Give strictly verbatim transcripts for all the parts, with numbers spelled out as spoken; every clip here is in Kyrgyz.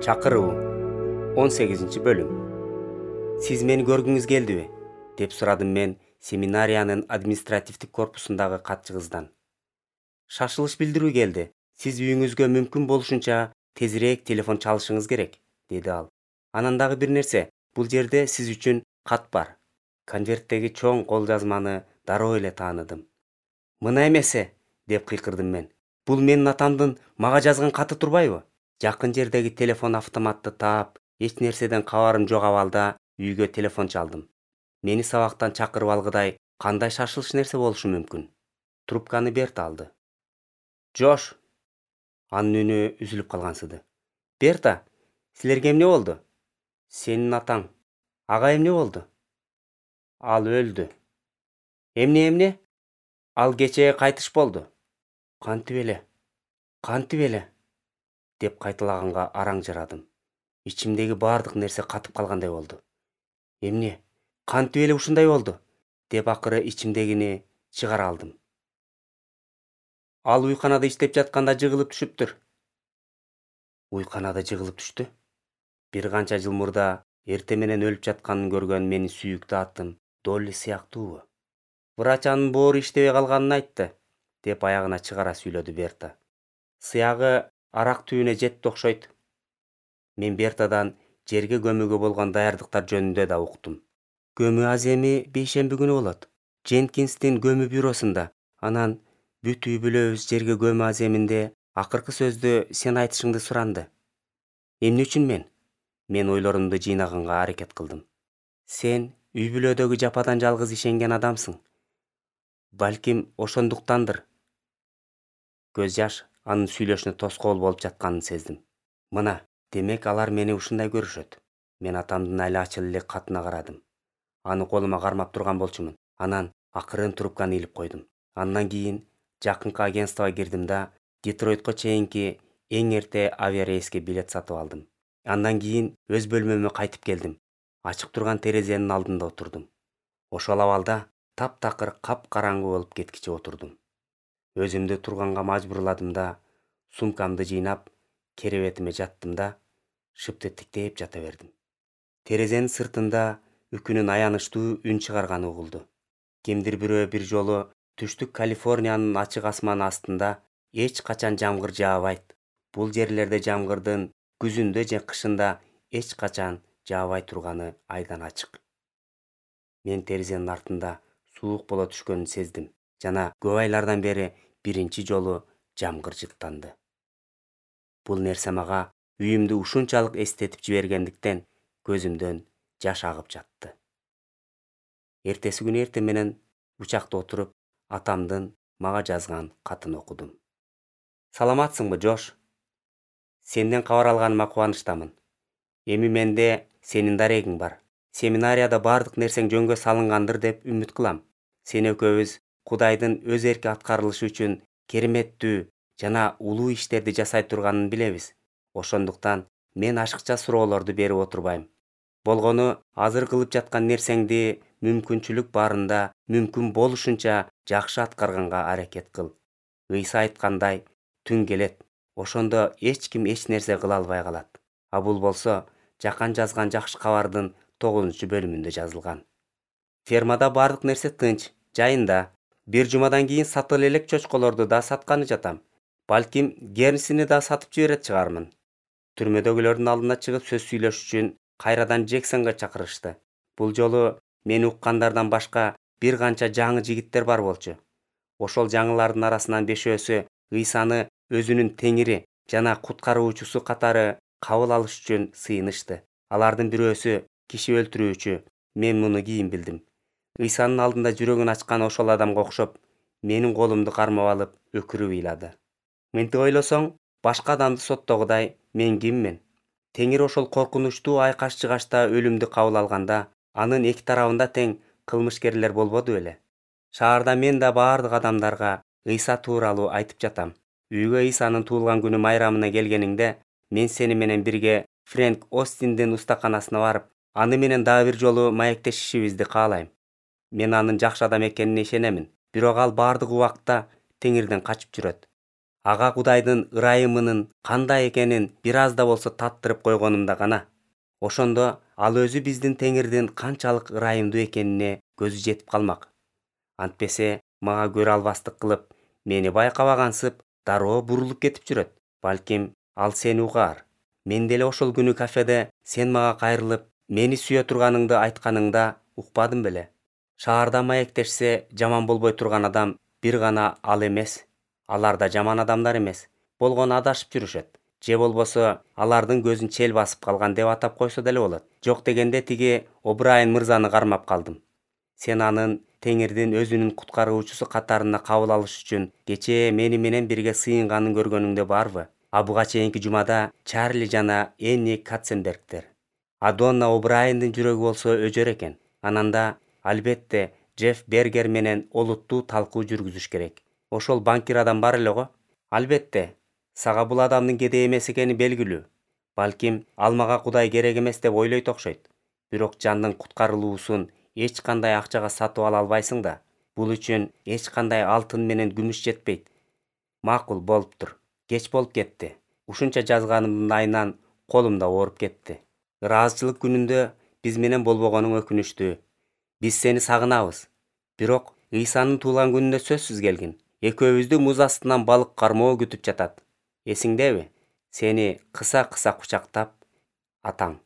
Чакыруу он сегизинчи бөлүм. Сиз мени көргүңүз келдиби? Деп сурадым мен семинариянын административдик корпусундагы катчы кыздан. Шашылыш билдирүү келди. Сиз үйүңүзгө мүмкүн болушунча тезирээк телефон чалышыңыз керек, деди ал. Анан дагы бир нерсе, бул жерде сиз үчүн кат бар. Конверттеги чоң кол жазманы дароо эле тааныдым. Мына эмесе, деп кыйкырдым мен. Бул менин атамдын мага жазган каты турбайбы? Жакын жердеги телефон автоматты таап, эч нерседен кабарым жок абалда үйгө телефон чалдым. Мени сабактан чакырып алгыдай кандай шашылыш нерсе болушу мүмкүн? Трубканы Берта алды. Жош. Анын үнү үзүлүп калгансыды. Берта, силерге эмне болду? Сенин атаң. Ага эмне болду? Ал өлдү. Эмне эмне? Ал кечээ кайтыш болду. Кантип эле? Кантип эле? Деп кайталаганга араң жарадым. Ичимдеги бардык нерсе катып калгандай болду. Эмне? Кантип эле ушундай болду? Деп акыры ичимдегини чыгара алдым. Ал уйканада иштеп жатканда жыгылып түшүптүр. Уйканада жыгылып түштү? Бир канча жыл мурда эрте менен өлүп жатканын көргөн менин сүйүктүү атым Долли сыяктуубу? Врач анын боору иштебей калганын айтты, деп аягына чыгара сүйлөдү Берта. Сыягы арак түбүнө жетти окшойт. Мен Бертадан жерге көмүүгө болгон даярдыктар жөнүндө да уктум. Көмүү аземи бейшемби күнү болот. Дженкинстин көмүү бюросунда. Анан бүт үй бүлөбүз жерге көмүү аземинде акыркы сөздү сен айтышыңды суранды. Эмне үчүн мен? Мен ойлорумду жыйнаганга аракет кылдым. Сен үй бүлөдөгү жападан жалгыз ишенген адамсың. Балким ошондуктандыр. Көз жаш анын сүйлөшүнө тоскоол болуп жатканын сездим. Мына, демек алар мени ушундай көрүшөт. Мен атамдын айлы ачыл эле катына карадым. Аны колума кармап турган болчумун. Анан акырын трубканы илип койдум. Андан кийин жакынкы агентствого кирдим да Детройтко чейинки эң эрте авиарейске билет сатып алдым. Андан кийин өз бөлмөмө кайтып келдим. Ачык турган терезенин алдында отурдум. Ошол абалда таптакыр капкараңгы болуп кеткиче отурдум. Өзүмдү турганга мажбурладым да, сумкамды жыйнап, керебетиме жаттым да, шыпты тиктеп жата бердим. Терезенин сыртында үкүнүн аянычтуу үн чыгарганы угулду. Кимдир бирөө бир жолу түштүк Калифорниянын ачык асманы астында эч качан жамгыр жаабайт. Бул жерлерде жамгырдын күзүндө же кышында эч качан жаабай турганы айдан ачык. Мен терезенин артында суук боло түшкөнүн сездим жана көп айлардан бери биринчи жолу жамгыр жыттанды. Бул нерсе мага үйүмдү ушунчалык эстетип жибергендиктен көзүмдөн жаш агып жатты. Эртеси күнү эртең менен учакта отуруп, атамдын мага жазган катын окудум. Саламатсыңбы, Жош? Сенден кабар алганыма кубанычтамын. Эми менде сенин дарегиң бар. Семинарияда бардык нерсең жөнгө салынгандыр деп үмүт кылам. Сен экөөбүз Кудайдын өз эрки аткарылышы үчүн кереметтүү жана улуу иштерди жасай турганын билебиз. Ошондуктан мен ашыкча суроолорду берип отурбайм. Болгону азыр кылып жаткан нерсеңди мүмкүнчүлүк барында мүмкүн болушунча жакшы аткарганга аракет кыл. Ыйса айткандай, түн келет. Ошондо эч ким эч нерсе кыла албай калат. А бул болсо жакан жазган жакшы кабардын тогузунчу бөлүмүндө жазылган. Фермада бардык нерсе тынч, жайында. Бир жумадан кийин сатыл элек чочколорду да сатканы жатам. Балким гернсини да сатып жиберет чыгармын. Түрмөдөгүлөрдүн алдына чыгып сөз сүйлөш үчүн кайрадан Джексонго чакырышты. Бул жолу мени уккандардан башка бир канча жаңы жигиттер бар болчу. Ошол жаңылардын арасынан бешөөсү Ыйсаны өзүнүн теңири жана куткаруучусу катары кабыл алыш үчүн сыйынышты. Алардын бирөөсү киши өлтүрүүчү. Мен муну кийин билдим. Ыйсанын алдында жүрөгүн ачкан ошол адамга окшоп, менин колумду кармап алып, өкүрүп ыйлады. Мынтип ойлосоң, башка адамды соттогудай мен киммин? Теңир ошол коркунучтуу айкаш-чыгашта өлүмдү кабыл алганда, анын эки тарабында тең кылмышкерлер болбоду беле? Шаарда мен да бардык адамдарга Ыйса тууралуу айтып жатам. Үйгө Ыйсанын туулган күнү майрамына келгениңде, мен сени менен бирге Фрэнк Остиндин устаканасына барып, аны менен дагы бир жолу маектешишибизди каалайм. Мен анын жакшы адам экенине ишенемин, бирок ал бардык убакта Теңирден качып жүрөт. ага Кудайдын ырайымынын кандай экенин бир аз да болсо таттырып койгонумда гана. Ошондо ал өзү биздин Теңирдин канчалык ырайымдуу экенине көзү жетип калмак. Антпесе мага көрө албастык кылып, мени байкабагансып дароо бурулуп кетип жүрөт. Балким ал сени угаар. Мен деле ошол күнү кафеде сен мага кайрылып, мени сүйө турганыңды айтканыңда укпадым беле. Шаарда маектешсе жаман болбой турган адам бир гана ал эмес. Алар да жаман адамдар эмес. Болгону адашып жүрүшөт. Же болбосо алардын көзүн чел басып калган деп атап койсо деле болот. Жок дегенде тиги Обрайен мырзаны кармап калдым. Сен анын Теңирдин өзүнүн куткаруучусу катарына кабыл алыш үчүн кечээ мени менен бирге сыйынганын көргөнүңдө барбы? А буга чейинки жумада Чарли жана Энни Катценбергтер. А Донна Обрайендин жүрөгү болсо өжөр экен. Ананда албетте Джефф Бергер менен олуттуу талкуу жүргүзүш керек. Ошол банкир адам бар эле го. Албетте, сага бул адамдын кедей эмес экени белгилүү. Балким ал мага Кудай керек эмес деп ойлойт окшойт. Бирок жандын куткарылуусун эч кандай акчага сатып ала албайсың да. Бул үчүн эч кандай алтын менен күмүш жетпейт. Макул болуптур. Кеч болуп кетти. Ушунча жазганымдын айынан колум да ооруп кетти. Ыраазычылык күнүндө биз менен болбогонуң өкүнүчтүү. Биз сени сагынабыз. Бирок Ыйсанын туулган күнүнө сөзсүз келгин. Экөөбүздү муз астынан балык кармоо күтүп жатат. Эсиңдеби? Сени кыса-кыса кучактап, атаң.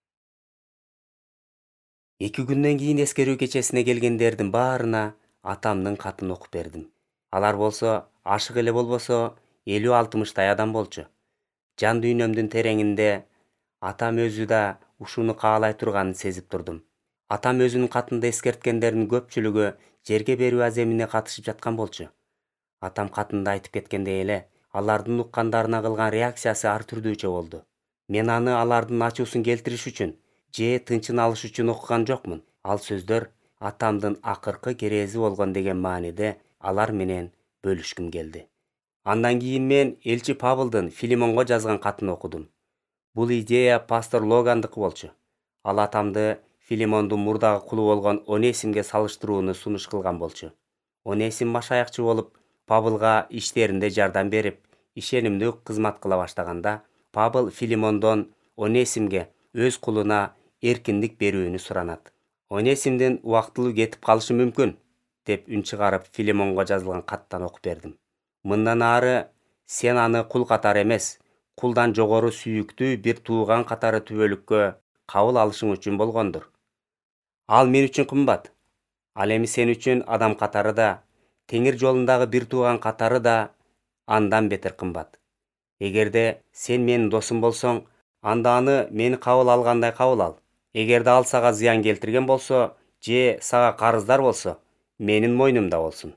Эки күндөн кийин эскерүү кечесине келгендердин баарына атамдын катын окуп бердим. Алар болсо ашык эле болбосо элүү алтымыштай адам болчу. Жан дүйнөмдүн тереңинде атам өзү да ушуну каалай турганын сезип турдум. Атам өзүнүн катында эскерткендердин көпчүлүгү жерге берүү аземине катышып жаткан болчу. Атам катында айтып кеткендей эле, алардын уккандарына кылган реакциясы ар түрдүүчө болду. Мен аны алардын ачуусун келтириш үчүн же тынчын алыш үчүн окуган жокмун. Ал сөздөр атамдын акыркы керези болгон деген мааниде алар менен бөлүшкүм келди. Андан кийин мен элчи Павылдын Филимонго жазган катын окудум. Бул идея пастор Логандыкы болчу. Ал атамды Филимондун мурдагы кулу болгон Онесимге салыштырууну сунуш кылган болчу. Онесим машаякчы болуп, Павылга иштеринде жардам берип, ишенимдүү кызмат кыла баштаганда, Павыл Филимондон Онесимге өз кулуна эркиндик берүүнү суранат. Онесимдин убактылуу кетип калышы мүмкүн, деп үн чыгарып Филимонго жазылган каттан окуп бердим. Мындан ары сен аны кул катары эмес, кулдан жогору сүйүктүү бир тууган катары түбөлүккө кабыл алышың үчүн болгондур. Ал мен үчүн кымбат. Ал эми сен үчүн адам катары да, Теңир жолундагы бир тууган катары да андан бетер кымбат. Эгерде сен менин досум болсоң, анда аны мени кабыл алгандай кабыл ал. Эгерде ал сага зыян келтирген болсо, же сага карыздар болсо, менин мойнумда болсун.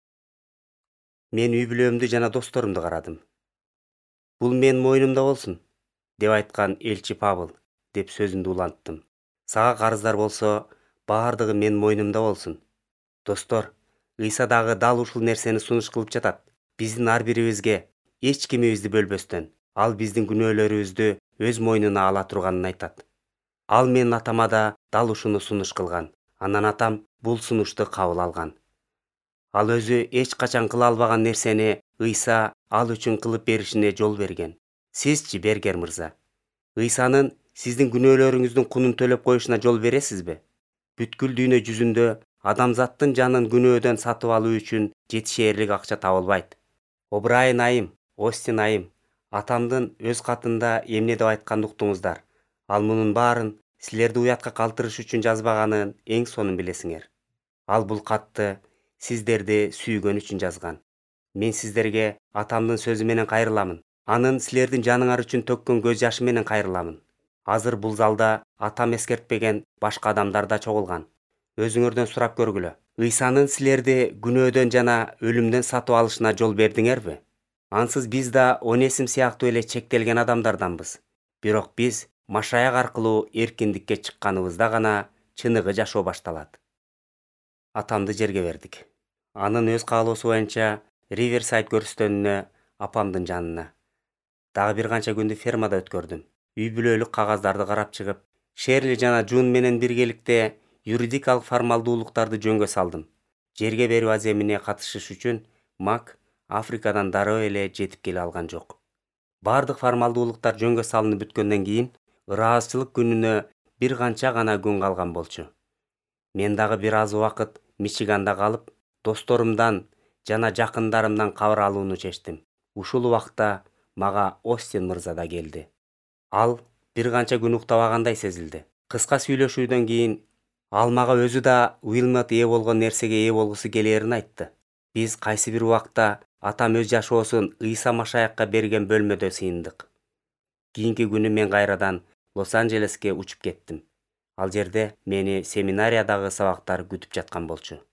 Мен үй бүлөмдү жана досторумду карадым. Бул менин мойнумда болсун, деп айткан элчи Павыл, деп сөзүндү уланттым. Сага карыздар болсо, баардыгы менин мойнумда болсун. Достор, Ыйса дагы дал ушул нерсени сунуш кылып жатат. Биздин ар бирибизге эч кимибизди бөлбөстөн, ал биздин күнөөлөрүбүздү өз мойнуна ала турганын айтат. Ал менин атама да дал ушуну сунуш кылган. Анан атам бул сунушту кабыл алган. Ал өзү эч качан кыла албаган нерсени Ыйса ал үчүн кылып беришине жол берген. Сизчи, Бергер мырза, Ыйсанын сиздин күнөөлөрүңүздүн кунун төлөп коюшуна жол бересизби? Бүткүл дүйнө жүзүндө адамзаттын жанын күнөөдөн сатып алуу үчүн жетишээрлик акча табылбайт. Обрайен айым, Остин айым, атамдын өз катында эмне деп айтканын уктуңуздар. Ал мунун баарын силерди уятка калтырыш үчүн жазбаганын эң сонун билесиңер. Ал бул катты сиздерди сүйгөн үчүн жазган. Мен сиздерге атамдын сөзү менен кайрыламын. Анын силердин жаныңар үчүн төккөн көз жашы менен кайрыламын. Азыр бул залда атам эскертпеген башка адамдар да чогулган. Өзүңөрдөн сурап көргүлө. Ыйсанын силерди күнөөдөн жана өлүмдөн сатып алышына жол бердиңерби? Ансыз биз да Онесим сыяктуу эле чектелген адамдарданбыз. Бирок биз машаяк аркылуу эркиндикке чыкканыбызда гана чыныгы жашоо башталат. Атамды жерге бердик. Анын өз каалоосу боюнча Риверсайд көрүстөнүнө, апамдын жанына. Дагы бир канча күндү фермада өткөрдүм. Үй бүлөлүк кагаздарды карап чыгып, Шерли жана Джун менен биргеликте юридикалык формалдуулуктарды жөнгө салдым. Жерге берүү аземине катышыш үчүн Мак Африкадан дароо эле жетип келе алган жок. Бардык формалдуулуктар жөнгө салынып бүткөндөн кийин ыраазычылык күнүнө бир канча гана күн калган болчу. Мен дагы бир аз убакыт Мичиганда калып, досторумдан жана жакындарымдан кабар алууну чечтим. Ушул убакта мага Остин мырза да келди. Ал бир канча күн уктабагандай сезилди. Кыска сүйлөшүүдөн кийин ал мага өзү да Уилмот ээ болгон нерсеге ээ болгусу келээрин айтты. Биз кайсы бир убакта атам өз жашоосун Ыйса Машаякка берген бөлмөдө сыйындык. Кийинки күнү мен кайрадан Лос-Анджелеске учуп кеттим. Ал жерде мени семинариядагы сабактар күтүп жаткан болчу.